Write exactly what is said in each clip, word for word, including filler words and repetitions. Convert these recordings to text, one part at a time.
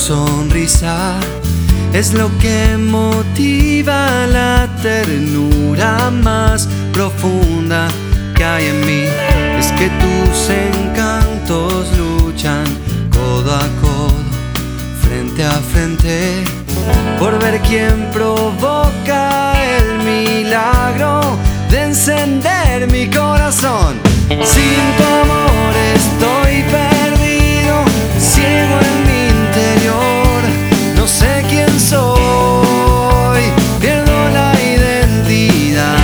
sonrisa es lo que motiva la ternura más profunda que hay en mí. Es que tus encantos luchan codo a codo, frente a frente, por ver quién provoca el milagro de encender mi corazón. Sin tu amor estoy perdido, ciego en mi interior, no sé quién soy, pierdo la identidad.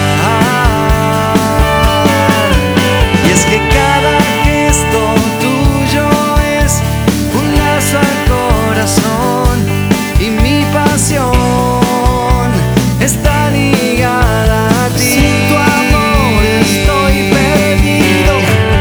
Y es que cada gesto tuyo es un lazo al corazón, y mi pasión está ligada a ti. Sin tu amor estoy perdido.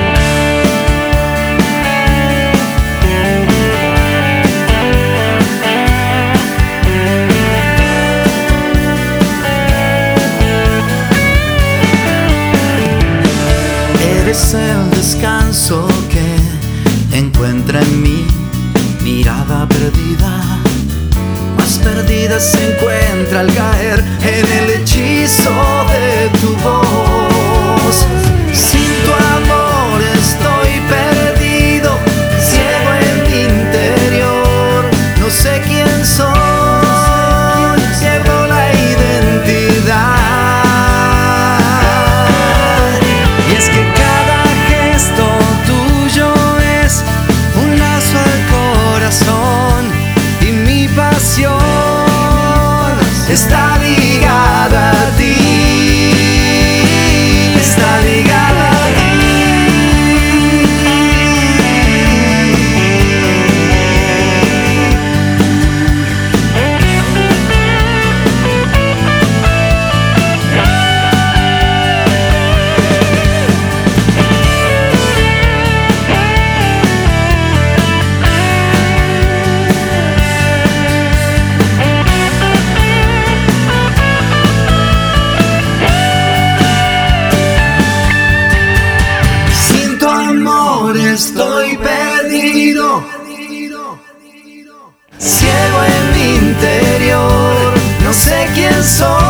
Eres el descanso que encuentra en mi mirada perdida. Más perdida se encuentra al caer en el hechizo de tu voz. Sin tu amor estoy perdido, ciego en mi interior, no sé quién soy, pierdo la identidad. Y es que cada gesto tuyo es un lazo al corazón, y mi pasión está ligada a ti, está ligada a ti. Estoy perdido, ciego en mi interior, no sé quién soy.